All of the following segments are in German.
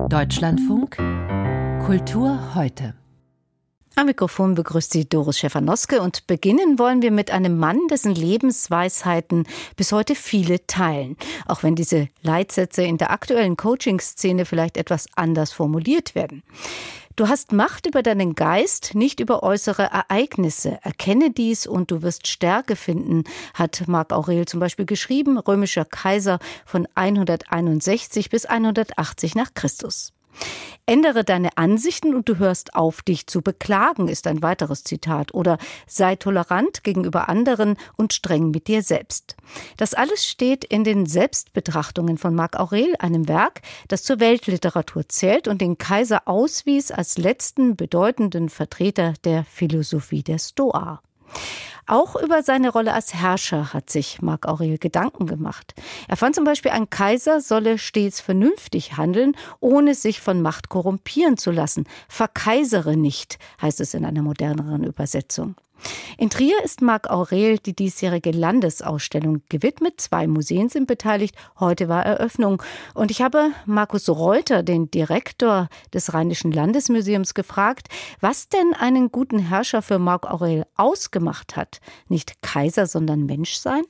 Deutschlandfunk Kultur heute. Am Mikrofon begrüßt Sie Doris Schäfer-Noske und beginnen wollen wir mit einem Mann, dessen Lebensweisheiten bis heute viele teilen. Auch wenn diese Leitsätze in der aktuellen Coaching-Szene vielleicht etwas anders formuliert werden. Du hast Macht über deinen Geist, nicht über äußere Ereignisse. Erkenne dies und du wirst Stärke finden, hat Marc Aurel zum Beispiel geschrieben, römischer Kaiser von 161 bis 180 nach Christus. Ändere deine Ansichten und du hörst auf, dich zu beklagen, ist ein weiteres Zitat. Oder sei tolerant gegenüber anderen und streng mit dir selbst. Das alles steht in den Selbstbetrachtungen von Marc Aurel, einem Werk, das zur Weltliteratur zählt und den Kaiser auswies als letzten bedeutenden Vertreter der Philosophie der Stoa. Auch über seine Rolle als Herrscher hat sich Marc Aurel Gedanken gemacht. Er fand zum Beispiel, ein Kaiser solle stets vernünftig handeln, ohne sich von Macht korrumpieren zu lassen. Verkaisere nicht, heißt es in einer moderneren Übersetzung. In Trier ist Marc Aurel die diesjährige Landesausstellung gewidmet. 2 Museen sind beteiligt. Heute war Eröffnung. Und ich habe Markus Reuter, den Direktor des Rheinischen Landesmuseums, gefragt, was denn einen guten Herrscher für Marc Aurel ausgemacht hat. Nicht Kaiser, sondern Mensch sein?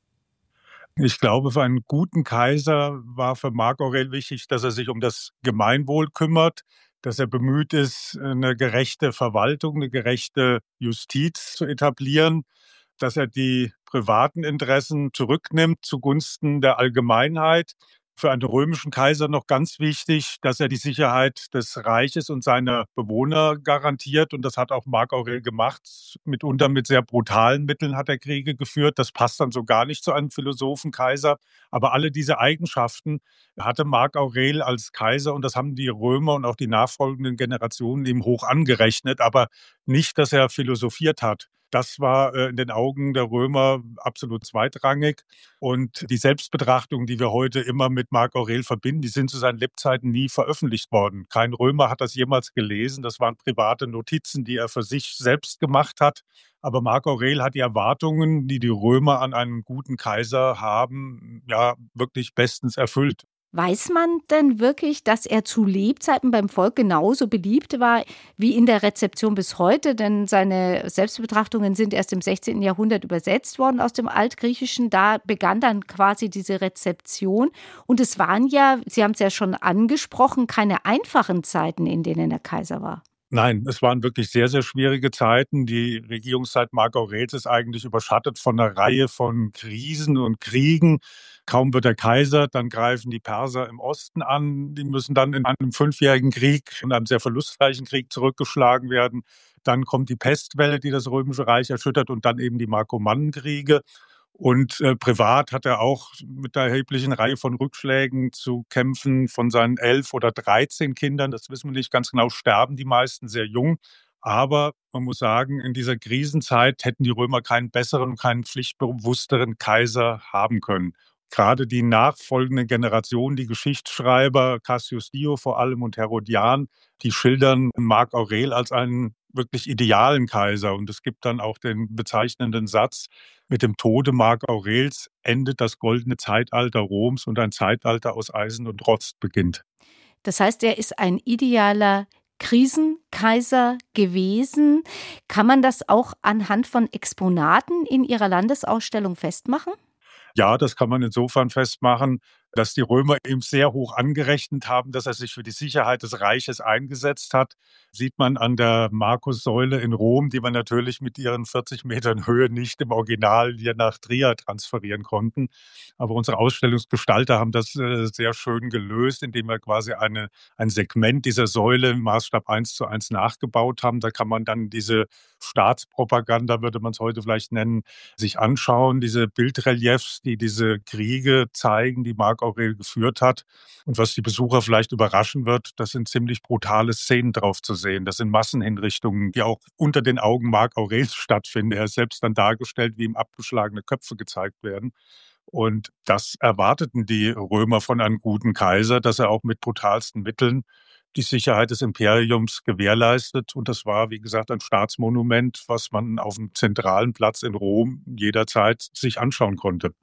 Ich glaube, für einen guten Kaiser war für Marc Aurel wichtig, dass er sich um das Gemeinwohl kümmert, dass er bemüht ist, eine gerechte Verwaltung, eine gerechte Justiz zu etablieren, dass er die privaten Interessen zurücknimmt zugunsten der Allgemeinheit. Für einen römischen Kaiser noch ganz wichtig, dass er die Sicherheit des Reiches und seiner Bewohner garantiert. Und das hat auch Marc Aurel gemacht. Mitunter mit sehr brutalen Mitteln hat er Kriege geführt. Das passt dann so gar nicht zu einem Philosophenkaiser. Aber alle diese Eigenschaften hatte Marc Aurel als Kaiser. Und das haben die Römer und auch die nachfolgenden Generationen ihm hoch angerechnet. Aber nicht, dass er philosophiert hat. Das war in den Augen der Römer absolut zweitrangig. Und die Selbstbetrachtung, die wir heute immer mit Marc Aurel verbinden, die sind zu seinen Lebzeiten nie veröffentlicht worden. Kein Römer hat das jemals gelesen. Das waren private Notizen, die er für sich selbst gemacht hat. Aber Marc Aurel hat die Erwartungen, die die Römer an einen guten Kaiser haben, ja wirklich bestens erfüllt. Weiß man denn wirklich, dass er zu Lebzeiten beim Volk genauso beliebt war wie in der Rezeption bis heute? Denn seine Selbstbetrachtungen sind erst im 16. Jahrhundert übersetzt worden aus dem Altgriechischen. Da begann dann quasi diese Rezeption. Und es waren ja, Sie haben es ja schon angesprochen, keine einfachen Zeiten, in denen er Kaiser war. Nein, es waren wirklich sehr, sehr schwierige Zeiten. Die Regierungszeit Marc Aurels ist eigentlich überschattet von einer Reihe von Krisen und Kriegen. Kaum wird er Kaiser, dann greifen die Perser im Osten an. Die müssen dann in einem 5-jährigen Krieg, in einem sehr verlustreichen Krieg zurückgeschlagen werden. Dann kommt die Pestwelle, die das Römische Reich erschüttert, und dann eben die Markomannenkriege. Und privat hat er auch mit einer erheblichen Reihe von Rückschlägen zu kämpfen. Von seinen 11 oder 13 Kindern, das wissen wir nicht ganz genau, sterben die meisten sehr jung. Aber man muss sagen, in dieser Krisenzeit hätten die Römer keinen besseren und keinen pflichtbewussteren Kaiser haben können. Gerade die nachfolgende Generation, die Geschichtsschreiber, Cassius Dio vor allem und Herodian, die schildern Marc Aurel als einen wirklich idealen Kaiser. Und es gibt dann auch den bezeichnenden Satz: Mit dem Tode Marc Aurels endet das goldene Zeitalter Roms und ein Zeitalter aus Eisen und Rost beginnt. Das heißt, er ist ein idealer Krisenkaiser gewesen. Kann man das auch anhand von Exponaten in Ihrer Landesausstellung festmachen? Ja, das kann man insofern festmachen, dass die Römer ihm sehr hoch angerechnet haben, dass er sich für die Sicherheit des Reiches eingesetzt hat. Sieht man an der Markussäule in Rom, die man natürlich mit ihren 40 Metern Höhe nicht im Original hier nach Trier transferieren konnten. Aber unsere Ausstellungsgestalter haben das sehr schön gelöst, indem wir quasi ein Segment dieser Säule im Maßstab 1:1 nachgebaut haben. Da kann man dann diese Staatspropaganda, würde man es heute vielleicht nennen, sich anschauen, diese Bildreliefs, die diese Kriege zeigen, die Marc Aurel geführt hat. Und was die Besucher vielleicht überraschen wird, das sind ziemlich brutale Szenen drauf zu sehen. Das sind Massenhinrichtungen, die auch unter den Augen Marc Aurels stattfinden. Er ist selbst dann dargestellt, wie ihm abgeschlagene Köpfe gezeigt werden. Und das erwarteten die Römer von einem guten Kaiser, dass er auch mit brutalsten Mitteln die Sicherheit des Imperiums gewährleistet. Und das war, wie gesagt, ein Staatsmonument, was man auf dem zentralen Platz in Rom jederzeit sich anschauen konnte.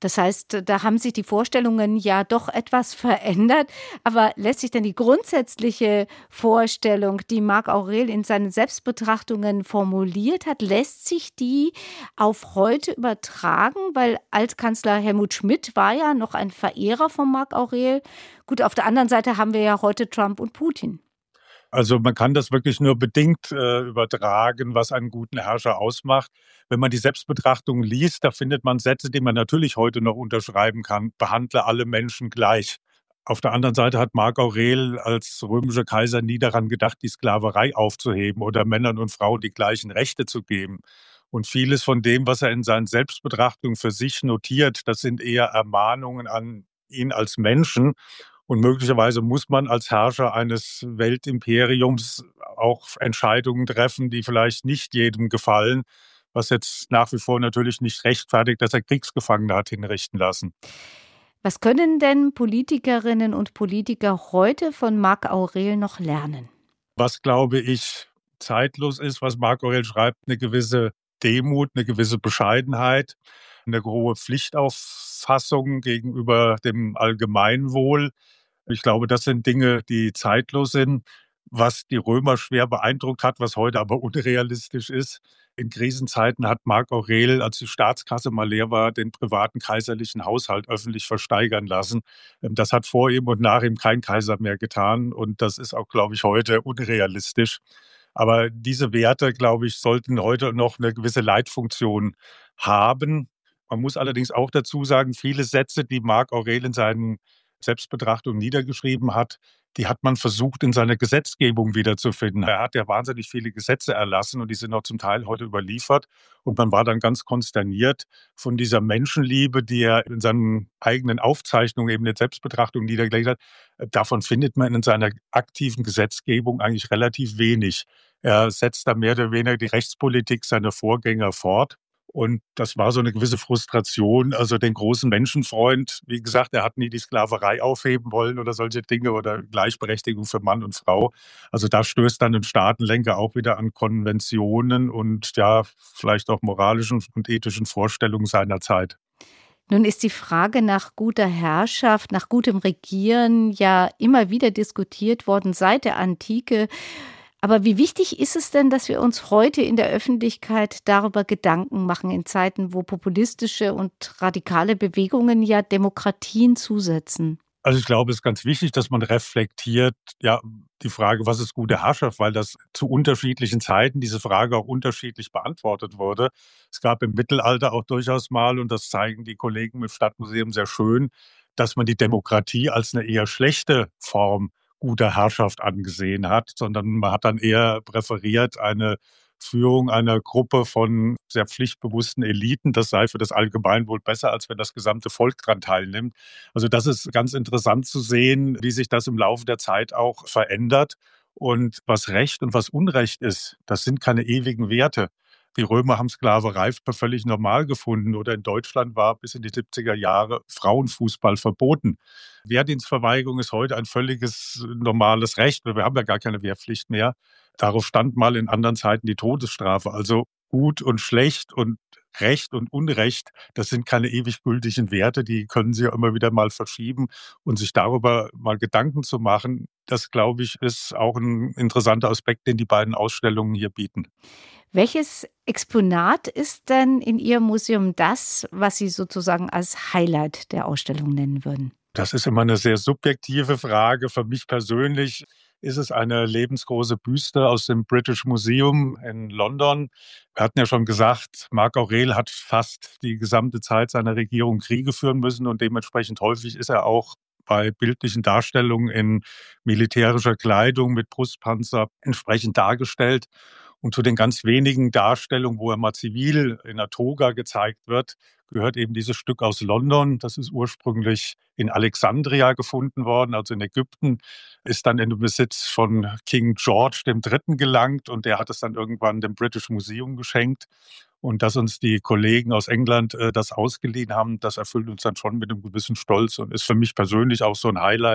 Das heißt, da haben sich die Vorstellungen ja doch etwas verändert. Aber lässt sich denn die grundsätzliche Vorstellung, die Marc Aurel in seinen Selbstbetrachtungen formuliert hat, lässt sich die auf heute übertragen? Weil Altkanzler Helmut Schmidt war ja noch ein Verehrer von Marc Aurel. Gut, auf der anderen Seite haben wir ja heute Trump und Putin. Also man kann das wirklich nur bedingt übertragen, was einen guten Herrscher ausmacht. Wenn man die Selbstbetrachtung liest, da findet man Sätze, die man natürlich heute noch unterschreiben kann. Behandle alle Menschen gleich. Auf der anderen Seite hat Marc Aurel als römischer Kaiser nie daran gedacht, die Sklaverei aufzuheben oder Männern und Frauen die gleichen Rechte zu geben. Und vieles von dem, was er in seinen Selbstbetrachtungen für sich notiert, das sind eher Ermahnungen an ihn als Menschen. Und möglicherweise muss man als Herrscher eines Weltimperiums auch Entscheidungen treffen, die vielleicht nicht jedem gefallen, was jetzt nach wie vor natürlich nicht rechtfertigt, dass er Kriegsgefangene hat hinrichten lassen. Was können denn Politikerinnen und Politiker heute von Marc Aurel noch lernen? Was, glaube ich, zeitlos ist, was Marc Aurel schreibt, eine gewisse Demut, eine gewisse Bescheidenheit, eine hohe Pflichtauffassung gegenüber dem Allgemeinwohl. Ich glaube, das sind Dinge, die zeitlos sind, was die Römer schwer beeindruckt hat, was heute aber unrealistisch ist. In Krisenzeiten hat Marc Aurel, als die Staatskasse mal leer war, den privaten kaiserlichen Haushalt öffentlich versteigern lassen. Das hat vor ihm und nach ihm kein Kaiser mehr getan. Und das ist auch, glaube ich, heute unrealistisch. Aber diese Werte, glaube ich, sollten heute noch eine gewisse Leitfunktion haben. Man muss allerdings auch dazu sagen, viele Sätze, die Marc Aurel in seinen Selbstbetrachtung niedergeschrieben hat, die hat man versucht, in seiner Gesetzgebung wiederzufinden. Er hat ja wahnsinnig viele Gesetze erlassen und die sind auch zum Teil heute überliefert. Und man war dann ganz konsterniert von dieser Menschenliebe, die er in seinen eigenen Aufzeichnungen, eben in Selbstbetrachtung niedergelegt hat. Davon findet man in seiner aktiven Gesetzgebung eigentlich relativ wenig. Er setzt da mehr oder weniger die Rechtspolitik seiner Vorgänger fort. Und das war so eine gewisse Frustration. Also den großen Menschenfreund, wie gesagt, er hat nie die Sklaverei aufheben wollen oder solche Dinge oder Gleichberechtigung für Mann und Frau. Also da stößt dann ein Staatenlenker auch wieder an Konventionen und ja, vielleicht auch moralischen und ethischen Vorstellungen seiner Zeit. Nun ist die Frage nach guter Herrschaft, nach gutem Regieren ja immer wieder diskutiert worden seit der Antike. Aber wie wichtig ist es denn, dass wir uns heute in der Öffentlichkeit darüber Gedanken machen, in Zeiten, wo populistische und radikale Bewegungen ja Demokratien zusetzen? Also ich glaube, es ist ganz wichtig, dass man reflektiert, ja, die Frage, was ist gute Herrschaft, weil das zu unterschiedlichen Zeiten diese Frage auch unterschiedlich beantwortet wurde. Es gab im Mittelalter auch durchaus mal, und das zeigen die Kollegen im Stadtmuseum sehr schön, dass man die Demokratie als eine eher schlechte Form guter Herrschaft angesehen hat, sondern man hat dann eher präferiert eine Führung einer Gruppe von sehr pflichtbewussten Eliten. Das sei für das Allgemeinwohl besser, als wenn das gesamte Volk daran teilnimmt. Also das ist ganz interessant zu sehen, wie sich das im Laufe der Zeit auch verändert. Und was Recht und was Unrecht ist, das sind keine ewigen Werte. Die Römer haben Sklaverei für völlig normal gefunden oder in Deutschland war bis in die 70er Jahre Frauenfußball verboten. Wehrdienstverweigerung ist heute ein völliges normales Recht. Wir haben ja gar keine Wehrpflicht mehr. Darauf stand mal in anderen Zeiten die Todesstrafe. Also gut und schlecht und Recht und Unrecht, das sind keine ewig gültigen Werte, die können Sie ja immer wieder mal verschieben und sich darüber mal Gedanken zu machen, das, glaube ich, ist auch ein interessanter Aspekt, den die beiden Ausstellungen hier bieten. Welches Exponat ist denn in Ihrem Museum das, was Sie sozusagen als Highlight der Ausstellung nennen würden? Das ist immer eine sehr subjektive Frage. Für mich persönlich ist es eine lebensgroße Büste aus dem British Museum in London. Wir hatten ja schon gesagt, Marc Aurel hat fast die gesamte Zeit seiner Regierung Kriege führen müssen und dementsprechend häufig ist er auch bei bildlichen Darstellungen in militärischer Kleidung mit Brustpanzer entsprechend dargestellt. Und zu den ganz wenigen Darstellungen, wo er mal zivil in einer Toga gezeigt wird, gehört eben dieses Stück aus London. Das ist ursprünglich in Alexandria gefunden worden, also in Ägypten, ist dann in den Besitz von King George III. Gelangt und der hat es dann irgendwann dem British Museum geschenkt. Und dass uns die Kollegen aus England das ausgeliehen haben, das erfüllt uns dann schon mit einem gewissen Stolz und ist für mich persönlich auch so ein Highlight,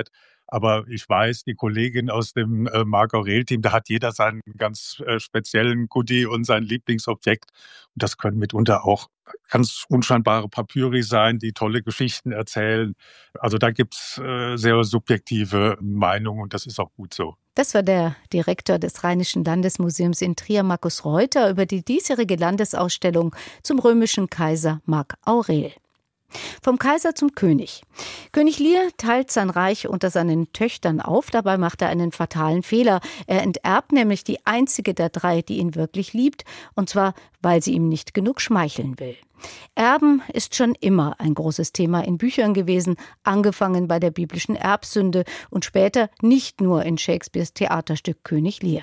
Aber ich weiß, die Kollegin aus dem Marc Aurel-Team, da hat jeder seinen ganz speziellen Goodie und sein Lieblingsobjekt. Und das können mitunter auch ganz unscheinbare Papyri sein, die tolle Geschichten erzählen. Also da gibt's sehr subjektive Meinungen und das ist auch gut so. Das war der Direktor des Rheinischen Landesmuseums in Trier, Markus Reuter, über die diesjährige Landesausstellung zum römischen Kaiser Marc Aurel. Vom Kaiser zum König. König Lear teilt sein Reich unter seinen Töchtern auf. Dabei macht er einen fatalen Fehler. Er enterbt nämlich die einzige der 3, die ihn wirklich liebt. Und zwar, weil sie ihm nicht genug schmeicheln will. Erben ist schon immer ein großes Thema in Büchern gewesen, angefangen bei der biblischen Erbsünde und später nicht nur in Shakespeares Theaterstück König Lear.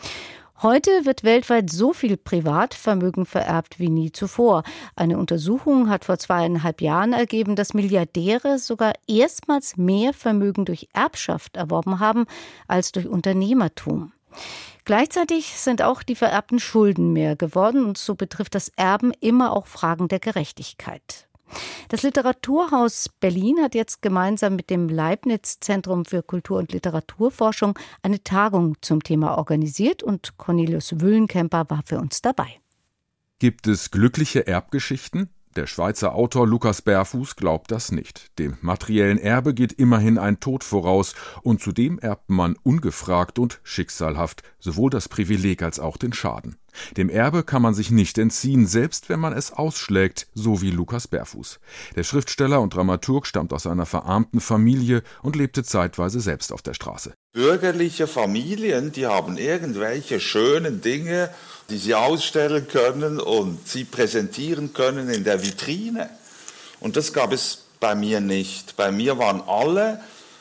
Heute wird weltweit so viel Privatvermögen vererbt wie nie zuvor. Eine Untersuchung hat vor 2,5 Jahren ergeben, dass Milliardäre sogar erstmals mehr Vermögen durch Erbschaft erworben haben als durch Unternehmertum. Gleichzeitig sind auch die vererbten Schulden mehr geworden und so betrifft das Erben immer auch Fragen der Gerechtigkeit. Das Literaturhaus Berlin hat jetzt gemeinsam mit dem Leibniz-Zentrum für Kultur- und Literaturforschung eine Tagung zum Thema organisiert und Cornelius Wüllenkemper war für uns dabei. Gibt es glückliche Erbgeschichten? Der Schweizer Autor Lukas Berfuß glaubt das nicht. Dem materiellen Erbe geht immerhin ein Tod voraus und zudem erbt man ungefragt und schicksalhaft sowohl das Privileg als auch den Schaden. Dem Erbe kann man sich nicht entziehen, selbst wenn man es ausschlägt, so wie Lukas Berfuß. Der Schriftsteller und Dramaturg stammt aus einer verarmten Familie und lebte zeitweise selbst auf der Straße. Bürgerliche Familien, die haben irgendwelche schönen Dinge, die sie ausstellen können und sie präsentieren können in der Vitrine. Und das gab es bei mir nicht. Bei mir waren alle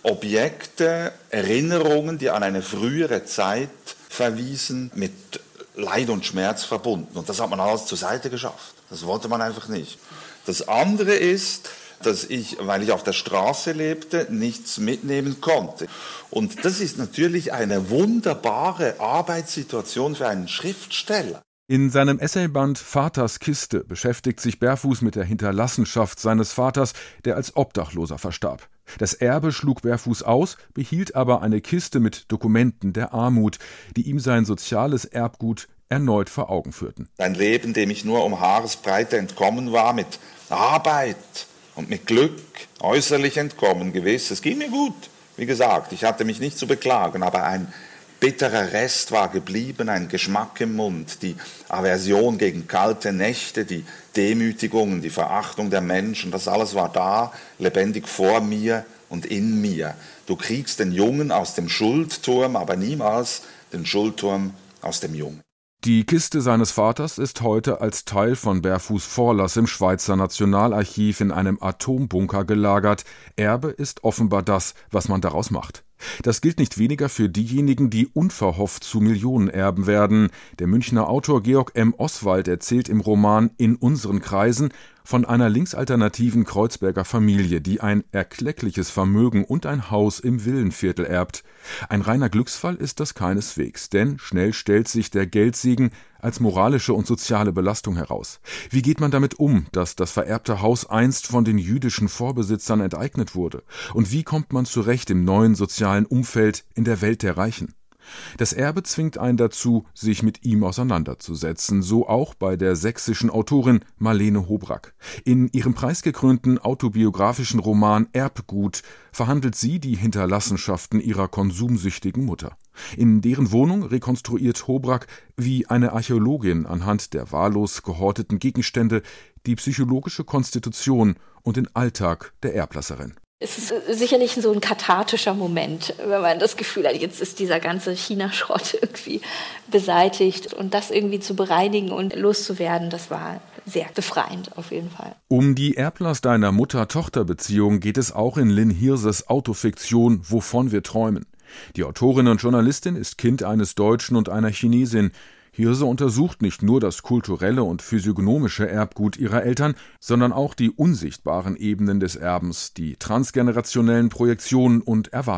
Objekte, Erinnerungen, die an eine frühere Zeit verwiesen, mit Leid und Schmerz verbunden. Und das hat man alles zur Seite geschafft. Das wollte man einfach nicht. Das andere ist, dass ich, weil ich auf der Straße lebte, nichts mitnehmen konnte. Und das ist natürlich eine wunderbare Arbeitssituation für einen Schriftsteller. In seinem Essayband »Vaters Kiste« beschäftigt sich Berfuß mit der Hinterlassenschaft seines Vaters, der als Obdachloser verstarb. Das Erbe schlug Berfuß aus, behielt aber eine Kiste mit Dokumenten der Armut, die ihm sein soziales Erbgut erneut vor Augen führten. Ein Leben, dem ich nur um Haaresbreite entkommen war, mit Arbeit und mit Glück, äußerlich entkommen gewiss. Es ging mir gut, wie gesagt, ich hatte mich nicht zu beklagen, aber ein bitterer Rest war geblieben, ein Geschmack im Mund, die Aversion gegen kalte Nächte, die Demütigungen, die Verachtung der Menschen, das alles war da, lebendig vor mir und in mir. Du kriegst den Jungen aus dem Schuldturm, aber niemals den Schuldturm aus dem Jungen. Die Kiste seines Vaters ist heute als Teil von Berfuß' Vorlass im Schweizer Nationalarchiv in einem Atombunker gelagert. Erbe ist offenbar das, was man daraus macht. Das gilt nicht weniger für diejenigen, die unverhofft zu Millionenerben werden. Der Münchner Autor Georg M. Oswald erzählt im Roman »In unseren Kreisen« von einer linksalternativen Kreuzberger Familie, die ein erkleckliches Vermögen und ein Haus im Villenviertel erbt. Ein reiner Glücksfall ist das keineswegs, denn schnell stellt sich der Geldsegen als moralische und soziale Belastung heraus. Wie geht man damit um, dass das vererbte Haus einst von den jüdischen Vorbesitzern enteignet wurde? Und wie kommt man zurecht im neuen sozialen Umfeld in der Welt der Reichen? Das Erbe zwingt einen dazu, sich mit ihm auseinanderzusetzen, so auch bei der sächsischen Autorin Marlene Hobrack. In ihrem preisgekrönten autobiografischen Roman Erbgut verhandelt sie die Hinterlassenschaften ihrer konsumsüchtigen Mutter. In deren Wohnung rekonstruiert Hobrack wie eine Archäologin anhand der wahllos gehorteten Gegenstände die psychologische Konstitution und den Alltag der Erblasserin. Es ist sicherlich so ein kathartischer Moment, wenn man das Gefühl hat, jetzt ist dieser ganze China-Schrott irgendwie beseitigt. Und das irgendwie zu bereinigen und loszuwerden, das war sehr befreiend auf jeden Fall. Um die Erblast einer Mutter-Tochter-Beziehung geht es auch in Lynn Hirses Autofiktion »Wovon wir träumen«. Die Autorin und Journalistin ist Kind eines Deutschen und einer Chinesin. Hirse untersucht nicht nur das kulturelle und physiognomische Erbgut ihrer Eltern, sondern auch die unsichtbaren Ebenen des Erbens, die transgenerationellen Projektionen und Erwartungen.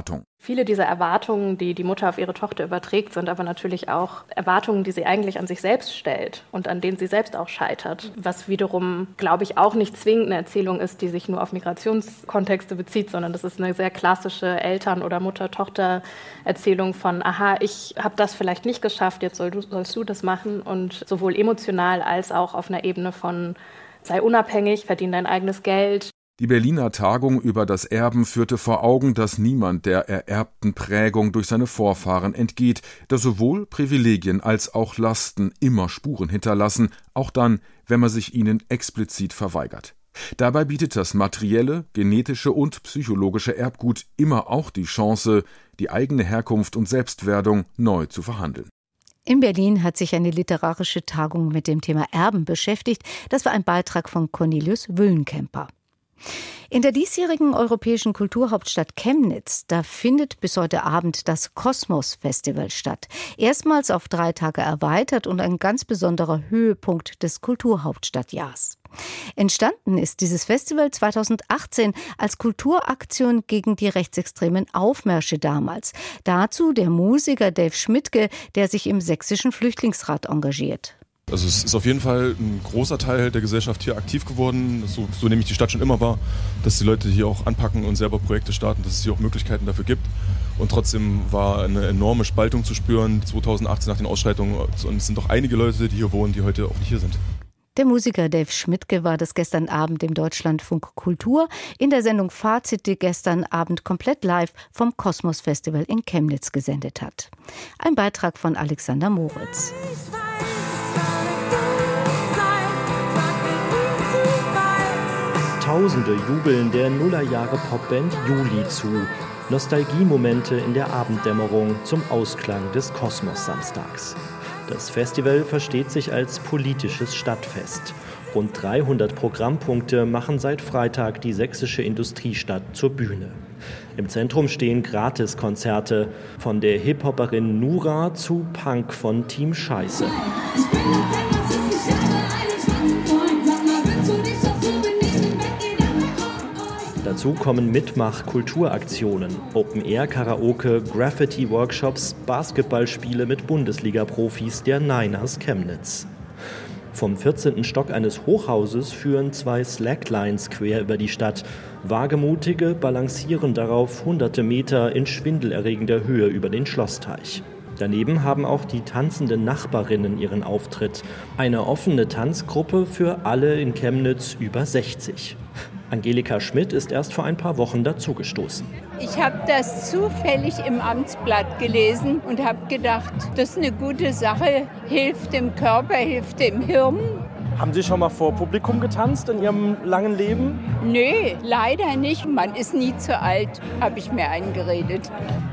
Viele dieser Erwartungen, die die Mutter auf ihre Tochter überträgt, sind aber natürlich auch Erwartungen, die sie eigentlich an sich selbst stellt und an denen sie selbst auch scheitert. Was wiederum, glaube ich, auch nicht zwingend eine Erzählung ist, die sich nur auf Migrationskontexte bezieht, sondern das ist eine sehr klassische Eltern- oder Mutter-Tochter-Erzählung von, aha, ich habe das vielleicht nicht geschafft, jetzt sollst du das machen. Und sowohl emotional als auch auf einer Ebene von, sei unabhängig, verdien dein eigenes Geld. Die Berliner Tagung über das Erben führte vor Augen, dass niemand der ererbten Prägung durch seine Vorfahren entgeht, dass sowohl Privilegien als auch Lasten immer Spuren hinterlassen, auch dann, wenn man sich ihnen explizit verweigert. Dabei bietet das materielle, genetische und psychologische Erbgut immer auch die Chance, die eigene Herkunft und Selbstwerdung neu zu verhandeln. In Berlin hat sich eine literarische Tagung mit dem Thema Erben beschäftigt. Das war ein Beitrag von Cornelius Wüllenkemper. In der diesjährigen europäischen Kulturhauptstadt Chemnitz, da findet bis heute Abend das Kosmos-Festival statt. Erstmals auf 3 Tage erweitert und ein ganz besonderer Höhepunkt des Kulturhauptstadtjahrs. Entstanden ist dieses Festival 2018 als Kulturaktion gegen die rechtsextremen Aufmärsche damals. Dazu der Musiker Dave Schmidtke, der sich im Sächsischen Flüchtlingsrat engagiert. Also es ist auf jeden Fall ein großer Teil der Gesellschaft hier aktiv geworden, so nämlich die Stadt schon immer war, dass die Leute hier auch anpacken und selber Projekte starten, dass es hier auch Möglichkeiten dafür gibt. Und trotzdem war eine enorme Spaltung zu spüren 2018 nach den Ausschreitungen. Und es sind doch einige Leute, die hier wohnen, die heute auch nicht hier sind. Der Musiker Dave Schmidtke war das gestern Abend im Deutschlandfunk Kultur in der Sendung Fazit, die gestern Abend komplett live vom Kosmos Festival in Chemnitz gesendet hat. Ein Beitrag von Alexander Moritz. Tausende jubeln der Nullerjahre-Popband Juli zu. Nostalgiemomente in der Abenddämmerung zum Ausklang des Kosmos-Samstags. Das Festival versteht sich als politisches Stadtfest. Rund 300 Programmpunkte machen seit Freitag die sächsische Industriestadt zur Bühne. Im Zentrum stehen Gratiskonzerte, von der Hip-Hopperin Nura zu Punk von Team Scheiße. Dazu kommen Mitmach-Kulturaktionen, Open-Air-Karaoke, Graffiti-Workshops, Basketballspiele mit Bundesliga-Profis der Niners Chemnitz. Vom 14. Stock eines Hochhauses führen 2 Slacklines quer über die Stadt. Wagemutige balancieren darauf hunderte Meter in schwindelerregender Höhe über den Schlossteich. Daneben haben auch die tanzenden Nachbarinnen ihren Auftritt. Eine offene Tanzgruppe für alle in Chemnitz über 60. Angelika Schmidt ist erst vor ein paar Wochen dazugestoßen. Ich habe das zufällig im Amtsblatt gelesen und habe gedacht, das ist eine gute Sache, hilft dem Körper, hilft dem Hirn. Haben Sie schon mal vor Publikum getanzt in Ihrem langen Leben? Nee, leider nicht. Man ist nie zu alt, habe ich mir eingeredet.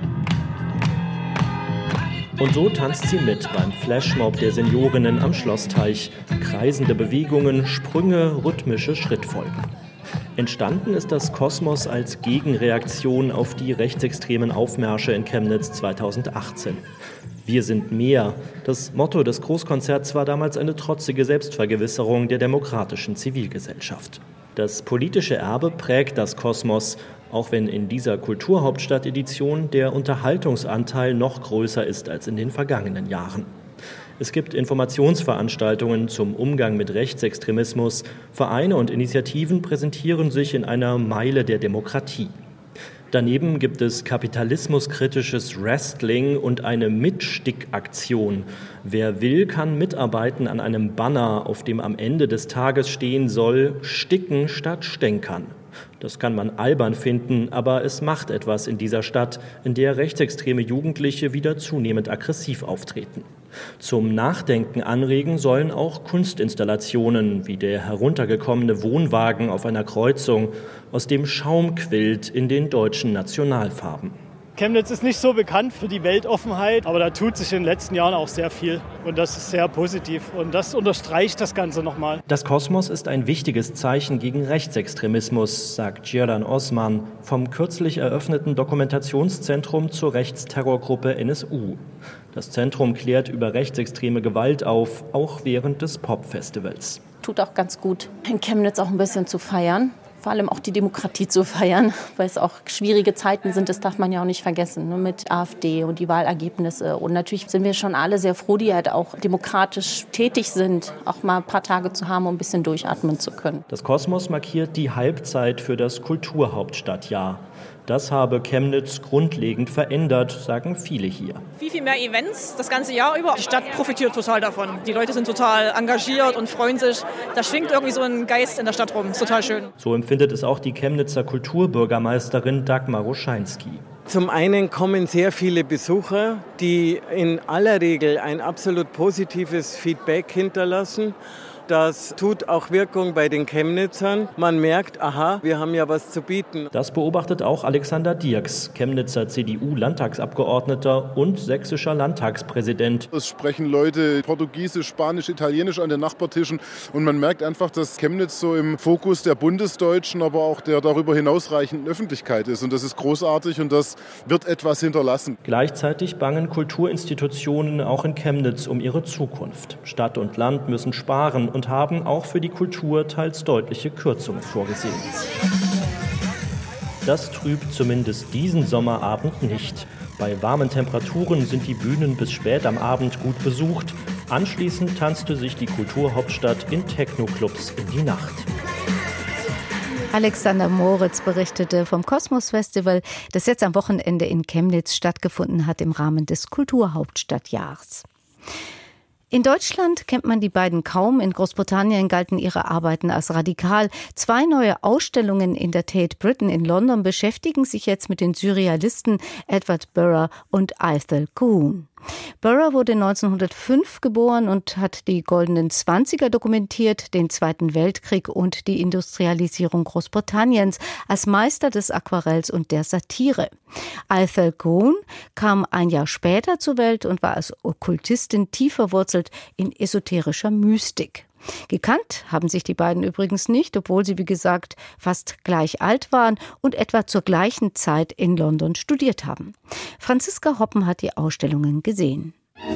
Und so tanzt sie mit beim Flashmob der Seniorinnen am Schlossteich. Kreisende Bewegungen, Sprünge, rhythmische Schrittfolgen. Entstanden ist das Kosmos als Gegenreaktion auf die rechtsextremen Aufmärsche in Chemnitz 2018. Wir sind mehr. Das Motto des Großkonzerts war damals eine trotzige Selbstvergewisserung der demokratischen Zivilgesellschaft. Das politische Erbe prägt das Kosmos, auch wenn in dieser Kulturhauptstadt-Edition der Unterhaltungsanteil noch größer ist als in den vergangenen Jahren. Es gibt Informationsveranstaltungen zum Umgang mit Rechtsextremismus. Vereine und Initiativen präsentieren sich in einer Meile der Demokratie. Daneben gibt es kapitalismuskritisches Wrestling und eine Mitstickaktion. Wer will, kann mitarbeiten an einem Banner, auf dem am Ende des Tages stehen soll: Sticken statt Stänkern. Das kann man albern finden, aber es macht etwas in dieser Stadt, in der rechtsextreme Jugendliche wieder zunehmend aggressiv auftreten. Zum Nachdenken anregen sollen auch Kunstinstallationen, wie der heruntergekommene Wohnwagen auf einer Kreuzung, aus dem Schaum quillt in den deutschen Nationalfarben. Chemnitz ist nicht so bekannt für die Weltoffenheit, aber da tut sich in den letzten Jahren auch sehr viel. Und das ist sehr positiv und das unterstreicht das Ganze nochmal. Das Kosmos ist ein wichtiges Zeichen gegen Rechtsextremismus, sagt Ceylan Osman vom kürzlich eröffneten Dokumentationszentrum zur Rechtsterrorgruppe NSU. Das Zentrum klärt über rechtsextreme Gewalt auf, auch während des Pop-Festivals. Tut auch ganz gut, in Chemnitz auch ein bisschen zu feiern. vor allem auch die Demokratie zu feiern, weil es auch schwierige Zeiten sind, das darf man ja auch nicht vergessen, ne, mit AfD und die Wahlergebnisse. Und natürlich sind wir schon alle sehr froh, die halt auch demokratisch tätig sind, auch mal ein paar Tage zu haben, um ein bisschen durchatmen zu können. Das Kosmos markiert die Halbzeit für das Kulturhauptstadtjahr. Das habe Chemnitz grundlegend verändert, sagen viele hier. Viel mehr Events das ganze Jahr über. Die Stadt profitiert total davon. Die Leute sind total engagiert und freuen sich. Da schwingt irgendwie so ein Geist in der Stadt rum. Das ist total schön. So empfindet es auch die Chemnitzer Kulturbürgermeisterin Dagmar Ruscheinski. Zum einen kommen sehr viele Besucher, die in aller Regel ein absolut positives Feedback hinterlassen. Das tut auch Wirkung bei den Chemnitzern. Man merkt, aha, wir haben ja was zu bieten. Das beobachtet auch Alexander Dierks, Chemnitzer CDU-Landtagsabgeordneter und sächsischer Landtagspräsident. Es sprechen Leute Portugiesisch, Spanisch, Italienisch an den Nachbartischen. Und man merkt einfach, dass Chemnitz so im Fokus der bundesdeutschen, aber auch der darüber hinausreichenden Öffentlichkeit ist. Und das ist großartig und das wird etwas hinterlassen. Gleichzeitig bangen Kulturinstitutionen auch in Chemnitz um ihre Zukunft. Stadt und Land müssen sparen und haben auch für die Kultur teils deutliche Kürzungen vorgesehen. Das trübt zumindest diesen Sommerabend nicht. Bei warmen Temperaturen sind die Bühnen bis spät am Abend gut besucht. Anschließend tanzte sich die Kulturhauptstadt in Techno-Clubs in die Nacht. Alexander Moritz berichtete vom Kosmos Festival, das jetzt am Wochenende in Chemnitz stattgefunden hat im Rahmen des Kulturhauptstadtjahrs. In Deutschland kennt man die beiden kaum. In Großbritannien galten ihre Arbeiten als radikal. 2 neue Ausstellungen in der Tate Britain in London beschäftigen sich jetzt mit den Surrealisten Edward Burrough und Ethel Kuhn. Burrough wurde 1905 geboren und hat die goldenen 20er dokumentiert, den Zweiten Weltkrieg und die Industrialisierung Großbritanniens als Meister des Aquarells und der Satire. Ethel Kuhn kam ein Jahr später zur Welt und war als Okkultistin tief verwurzelt in esoterischer Mystik. Gekannt haben sich die beiden übrigens nicht, obwohl sie, wie gesagt, fast gleich alt waren und etwa zur gleichen Zeit in London studiert haben. Franziska Hoppen hat die Ausstellungen gesehen.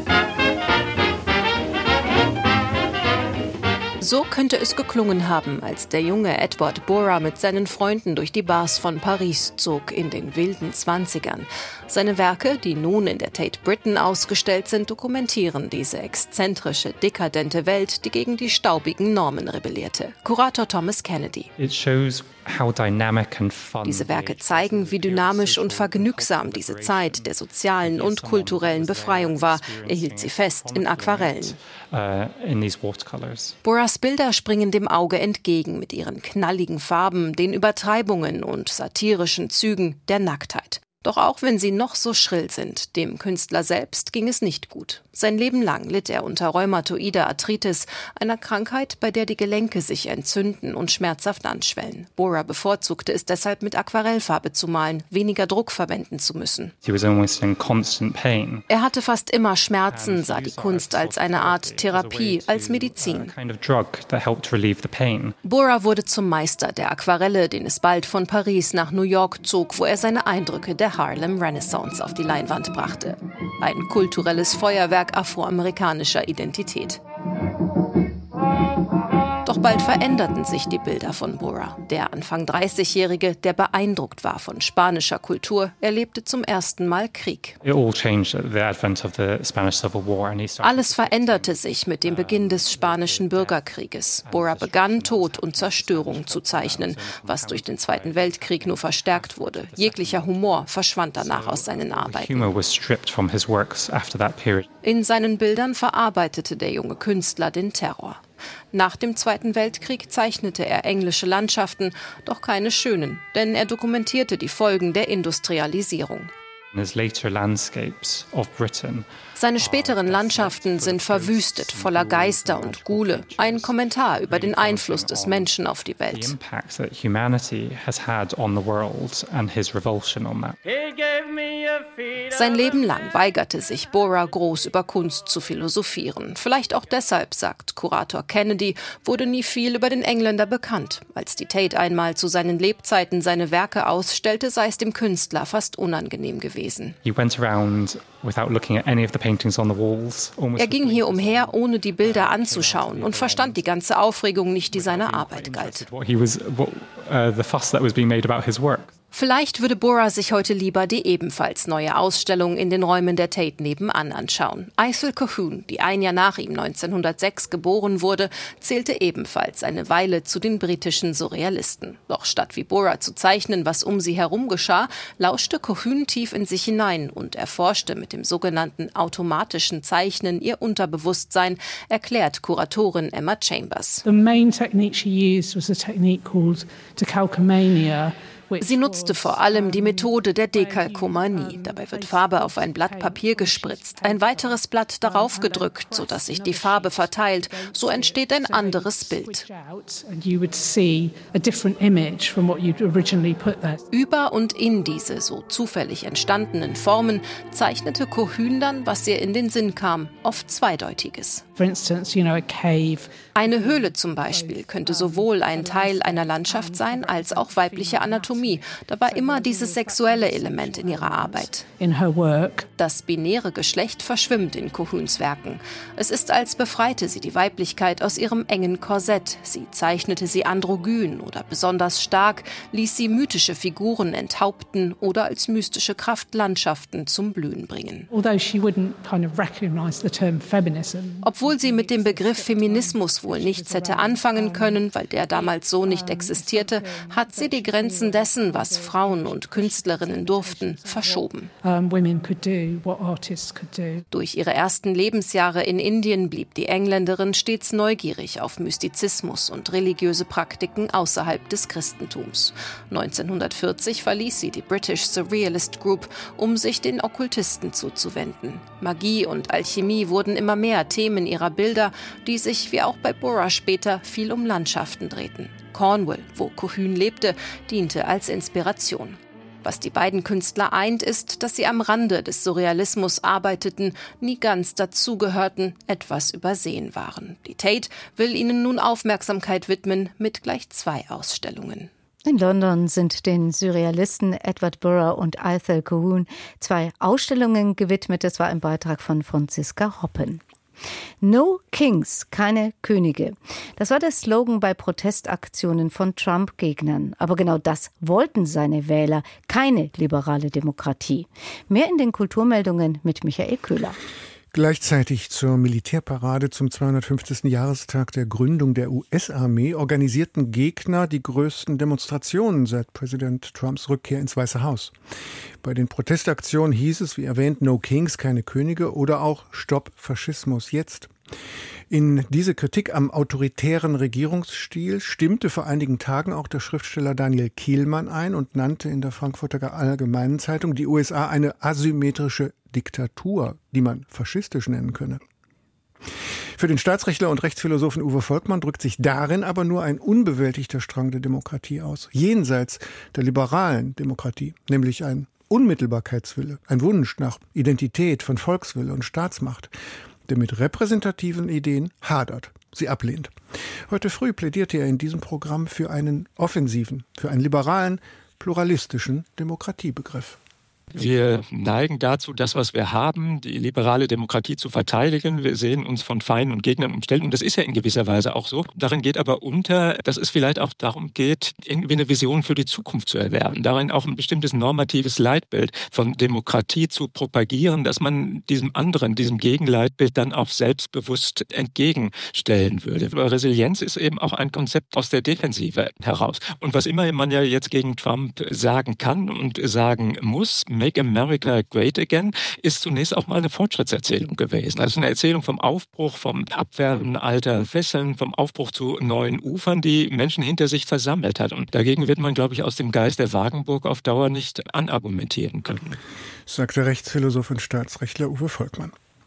So könnte es geklungen haben, als der junge Edward Burrough mit seinen Freunden durch die Bars von Paris zog in den wilden 20ern. Seine Werke, die nun in der Tate Britain ausgestellt sind, dokumentieren diese exzentrische, dekadente Welt, die gegen die staubigen Normen rebellierte. Kurator Thomas Kennedy. Diese Werke zeigen, wie dynamisch und vergnügsam diese Zeit der sozialen und kulturellen Befreiung war. Er hielt sie fest in Aquarellen. Burroughs Bilder springen dem Auge entgegen mit ihren knalligen Farben, den Übertreibungen und satirischen Zügen der Nacktheit. Doch auch wenn sie noch so schrill sind, dem Künstler selbst ging es nicht gut. Sein Leben lang litt er unter rheumatoider Arthritis, einer Krankheit, bei der die Gelenke sich entzünden und schmerzhaft anschwellen. Burrough bevorzugte es deshalb, mit Aquarellfarbe zu malen, weniger Druck verwenden zu müssen. Er hatte fast immer Schmerzen, sah die Kunst als eine Art Therapie, als Medizin. Burrough wurde zum Meister der Aquarelle, den es bald von Paris nach New York zog, wo er seine Eindrücke der Harlem Renaissance auf die Leinwand brachte. Ein kulturelles Feuerwerk afroamerikanischer Identität. Doch bald veränderten sich die Bilder von Burrough. Der Anfang 30-Jährige, der beeindruckt war von spanischer Kultur, erlebte zum ersten Mal Krieg. Alles veränderte sich mit dem Beginn des Spanischen Bürgerkrieges. Burrough begann, Tod und Zerstörung zu zeichnen, was durch den Zweiten Weltkrieg nur verstärkt wurde. Jeglicher Humor verschwand danach aus seinen Arbeiten. In seinen Bildern verarbeitete der junge Künstler den Terror. Nach dem Zweiten Weltkrieg zeichnete er englische Landschaften, doch keine schönen, denn er dokumentierte die Folgen der Industrialisierung. Seine späteren Landschaften sind verwüstet, voller Geister und Ghule, ein Kommentar über den Einfluss des Menschen auf die Welt. Sein Leben lang weigerte sich Burrough, groß über Kunst zu philosophieren. Vielleicht auch deshalb, sagt Kurator Kennedy, wurde nie viel über den Engländer bekannt. Als die Tate einmal zu seinen Lebzeiten seine Werke ausstellte, sei es dem Künstler fast unangenehm gewesen. gewesen. Er ging hier umher, ohne die Bilder anzuschauen und verstand die ganze Aufregung nicht, die seiner Arbeit galt. Vielleicht würde Bora sich heute lieber die ebenfalls neue Ausstellung in den Räumen der Tate nebenan anschauen. Aysel Colquhoun, die ein Jahr nach ihm 1906 geboren wurde, zählte ebenfalls eine Weile zu den britischen Surrealisten. Doch statt wie Bora zu zeichnen, was um sie herum geschah, lauschte Colquhoun tief in sich hinein und erforschte mit dem sogenannten automatischen Zeichnen ihr Unterbewusstsein, erklärt Kuratorin Emma Chambers. The main technique she used was a technique called decalcomania. Sie nutzte vor allem die Methode der Dekalkomanie. Dabei wird Farbe auf ein Blatt Papier gespritzt, ein weiteres Blatt darauf gedrückt, sodass sich die Farbe verteilt. So entsteht ein anderes Bild. Über und in diese so zufällig entstandenen Formen zeichnete Colquhoun dann, was ihr in den Sinn kam, oft Zweideutiges. Eine Höhle zum Beispiel könnte sowohl ein Teil einer Landschaft sein, als auch weibliche Anatomie. Da war immer dieses sexuelle Element in ihrer Arbeit. Das binäre Geschlecht verschwimmt in Colquhouns Werken. Es ist, als befreite sie die Weiblichkeit aus ihrem engen Korsett. Sie zeichnete sie androgyn oder besonders stark, ließ sie mythische Figuren enthaupten oder als mystische Kraft Landschaften zum Blühen bringen. Obwohl sie mit dem Begriff Feminismus wohl nichts hätte anfangen können, weil der damals so nicht existierte, hat sie die Grenzen dessen, was Frauen und Künstlerinnen durften, verschoben. Durch ihre ersten Lebensjahre in Indien blieb die Engländerin stets neugierig auf Mystizismus und religiöse Praktiken außerhalb des Christentums. 1940 verließ sie die British Surrealist Group, um sich den Okkultisten zuzuwenden. Magie und Alchemie wurden immer mehr Themen ihrer Bilder, die sich, wie auch bei Bora später, viel um Landschaften drehten. Cornwall, wo Colquhoun lebte, diente als Inspiration. Was die beiden Künstler eint, ist, dass sie am Rande des Surrealismus arbeiteten, nie ganz dazugehörten, etwas übersehen waren. Die Tate will ihnen nun Aufmerksamkeit widmen mit gleich 2 Ausstellungen. In London sind den Surrealisten Edward Burrough und Aysel Colquhoun 2 Ausstellungen gewidmet. Das war ein Beitrag von Franziska Hoppen. No Kings, keine Könige. Das war der Slogan bei Protestaktionen von Trump-Gegnern. Aber genau das wollten seine Wähler, keine liberale Demokratie. Mehr in den Kulturmeldungen mit Michael Köhler. Gleichzeitig zur Militärparade zum 250. Jahrestag der Gründung der US-Armee organisierten Gegner die größten Demonstrationen seit Präsident Trumps Rückkehr ins Weiße Haus. Bei den Protestaktionen hieß es, wie erwähnt, No Kings, keine Könige oder auch Stopp Faschismus jetzt. In diese Kritik am autoritären Regierungsstil stimmte vor einigen Tagen auch der Schriftsteller Daniel Kehlmann ein und nannte in der Frankfurter Allgemeinen Zeitung die USA eine asymmetrische Diktatur, die man faschistisch nennen könne. Für den Staatsrechtler und Rechtsphilosophen Uwe Volkmann drückt sich darin aber nur ein unbewältigter Strang der Demokratie aus, jenseits der liberalen Demokratie, nämlich ein Unmittelbarkeitswille, ein Wunsch nach Identität von Volkswille und Staatsmacht, der mit repräsentativen Ideen hadert, sie ablehnt. Heute früh plädierte er in diesem Programm für einen offensiven, für einen liberalen, pluralistischen Demokratiebegriff. Wir neigen dazu, das, was wir haben, die liberale Demokratie zu verteidigen. Wir sehen uns von Feinden und Gegnern umstellt. Und das ist ja in gewisser Weise auch so. Darin geht aber unter, dass es vielleicht auch darum geht, irgendwie eine Vision für die Zukunft zu erwerben. Darin auch ein bestimmtes normatives Leitbild von Demokratie zu propagieren, dass man diesem Gegenleitbild dann auch selbstbewusst entgegenstellen würde. Aber Resilienz ist eben auch ein Konzept aus der Defensive heraus. Und was immer man ja jetzt gegen Trump sagen kann und sagen muss, Make America Great Again, ist zunächst auch mal eine Fortschrittserzählung gewesen. Also eine Erzählung vom Aufbruch, vom Abwerfen alter Fesseln, vom Aufbruch zu neuen Ufern, die Menschen hinter sich versammelt hat. Und dagegen wird man, glaube ich, aus dem Geist der Wagenburg auf Dauer nicht anargumentieren können. Sagt der Rechtsphilosoph und Staatsrechtler Uwe Volkmann.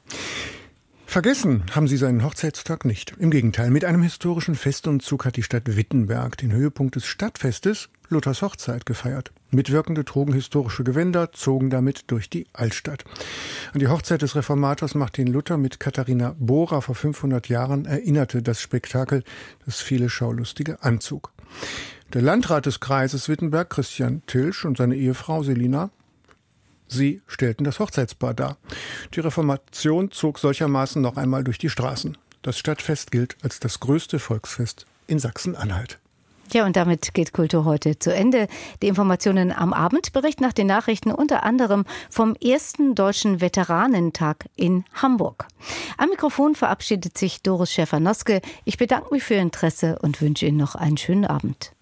Vergessen haben sie seinen Hochzeitstag nicht. Im Gegenteil, mit einem historischen Festumzug hat die Stadt Wittenberg den Höhepunkt des Stadtfestes, Luthers Hochzeit, gefeiert. Mitwirkende trugen historische Gewänder, zogen damit durch die Altstadt. An die Hochzeit des Reformators Martin Luther mit Katharina Bora vor 500 Jahren erinnerte das Spektakel, das viele Schaulustige anzog. Der Landrat des Kreises Wittenberg, Christian Tilsch, und seine Ehefrau Selina Sie stellten das Hochzeitspaar dar. Die Reformation zog solchermaßen noch einmal durch die Straßen. Das Stadtfest gilt als das größte Volksfest in Sachsen-Anhalt. Ja, und damit geht Kultur heute zu Ende. Die Informationen am Abend berichten nach den Nachrichten unter anderem vom 1. Deutschen Veteranentag in Hamburg. Am Mikrofon verabschiedet sich Doris Schäfer-Noske. Ich bedanke mich für Ihr Interesse und wünsche Ihnen noch einen schönen Abend.